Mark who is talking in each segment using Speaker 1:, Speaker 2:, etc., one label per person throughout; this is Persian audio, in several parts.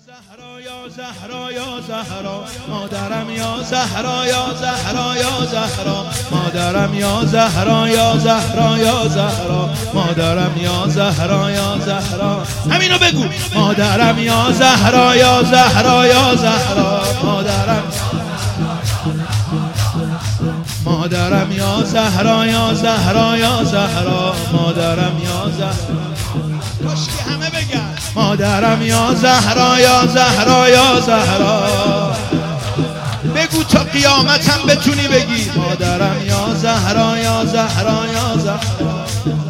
Speaker 1: زهرا یا زهرا یا زهرا مادرم یا زهرا یا زهرا یا زهرا مادرم یا زهرا یا زهرا یا زهرا مادرم یا زهرا یا زهرا همینو بگو مادرم یا زهرا یا زهرا یا زهرا مادرم یا زهرا یا زهرا یا زهرا مادرم یا زهرا کاشکی همه بگن مادرم یا زهرا یا زهرا یا زهرا بگو تا قیامتم بتونی بگی مادرم یا زهرا یا زهرا یا زهرا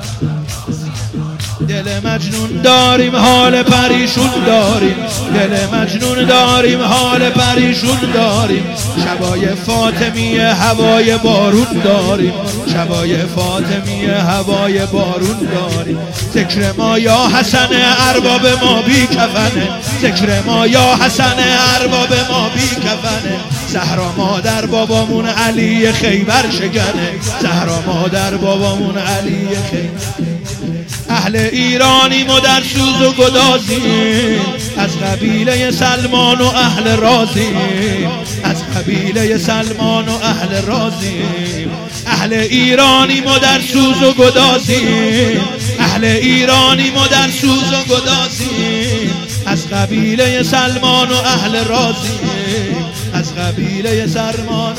Speaker 1: دل مجنون داریم حال پریشون داریم دل مجنون داریم حال پریشون داریم شبای فاطمی هوای بارون داریم شبای فاطمی هوای بارون داریم ذکر ما یا حسن ارباب ما بی کفنه ذکر ما یا حسن ارباب ما بی کفنه زهرا مادر بابامون علی خیبر شکنه زهرا مادر بابامون علی خیبر اهل ایرانیم و در سوز و گدازیم از قبیله سلمان و اهل رازیم از قبیله سلمان و اهل رازیم اهل ایرانیم و در سوز و گدازیم اهل ایرانیم و در سوز و گدازیم از قبیله سلمان و اهل رازیم از قبیله سلمان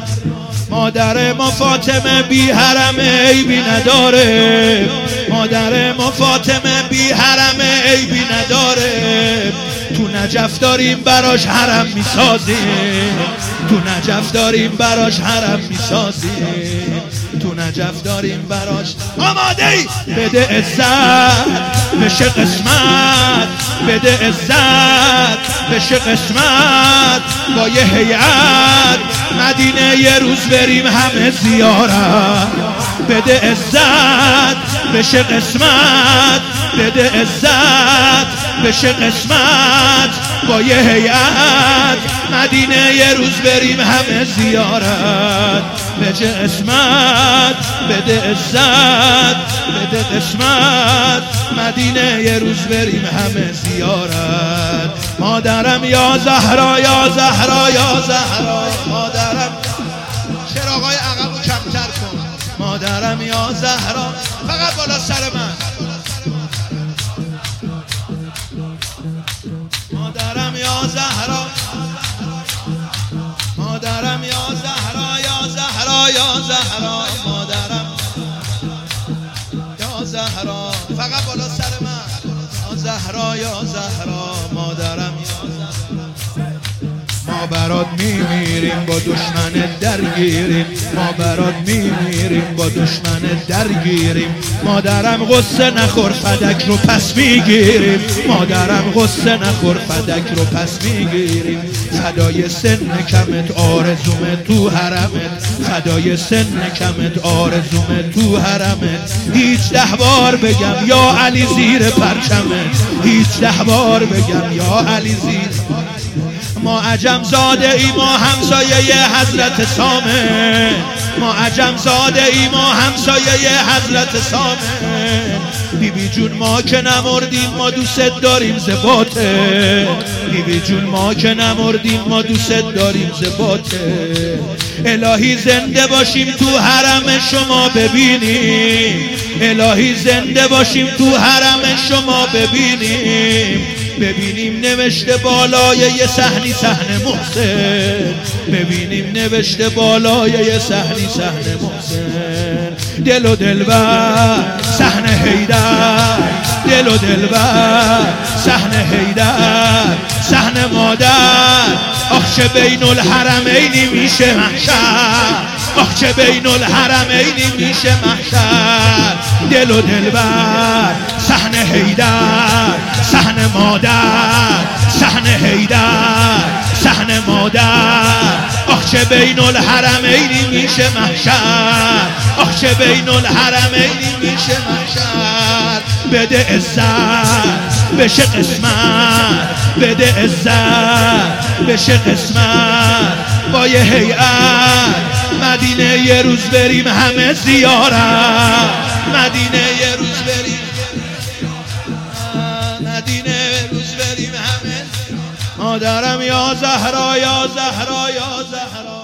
Speaker 1: مادر ما فاطمه بی حرم عیبی نداره مادر ما فاطمه بی حرم عیبی نداره تو نجف داریم براش حرم میسازیم تو نجف داریم براش حرم میسازیم تو نجف داریم براش آماده ای بده عزت بشه قسمت بده عزت بشه قسمت با یه هیئت مدینه یه روز بریم همه زیارت بده عزت بشه قسمت بده عزت بشه قسمت با یه هیئت مدینه یه روز بریم همه زیارت بشه قسمت بده عزت بده قسمت مدینه یه روز بریم همه زیارت مادرم یا زهرا یا زهرا یا زهرا مادرم چراغای عقبو کمتر کن مادرم یا زهرا فقط بالا سر من مادرم یا زهرا مادرم یا زهرا یا زهرا یا زهرا مادرم یا زهرا فقط بالا سر من یا زهرا یا زهرا مادرم یا زهرا ما برات میمیریم با دشمن درگیریم ما برات میمیریم با دشمن درگیریم مادرم غصه نخور فدک رو پس میگیریم مادرم غصه نخور فدک رو پس میگیریم فدای سن کمت آرزومه تو حرمت فدای سن کمت آرزومه تو حرمت هیچ 10 بار بگم یا علی زیر پرچمت هیچ 10 بار بگم یا علی زیر ما عجم زاده ای ما همسایه حضرت سامه ما عجم زاده ای ما همسایه حضرت سامه بیبی جون ما که نمردیم ما دوست داریم زباته بیبی جون ما که نمردیم ما دوست داریم زباته الهی زنده باشیم تو حرم شما ببینیم الهی زنده باشیم تو حرم شما ببینیم نوشته بالای یه صحنی صحن محسن ببینیم نوشته بالای یه صحنی صحن محسن دل و دلبر صحن حیدر دل و دلبر صحن حیدر صحن مادر آخ چه بین الحرمین میشه محشر آخ چه بین الحرمین میشه محشر دل و دلبر صحن حیدر صحن مادر صحن حیدر صحن مادر آخ چه بین الحرمین میشه محشر آخ چه بین الحرمین میشه محشر بده عزت بشه قسمت بده عزت بشه قسمت با یه هیئت مدینه یه روز بریم همه زیارت مدینه یه روز بریم مدینه یه روز بریم همه مادرم یا زهرا یا زهرا یا زهرا.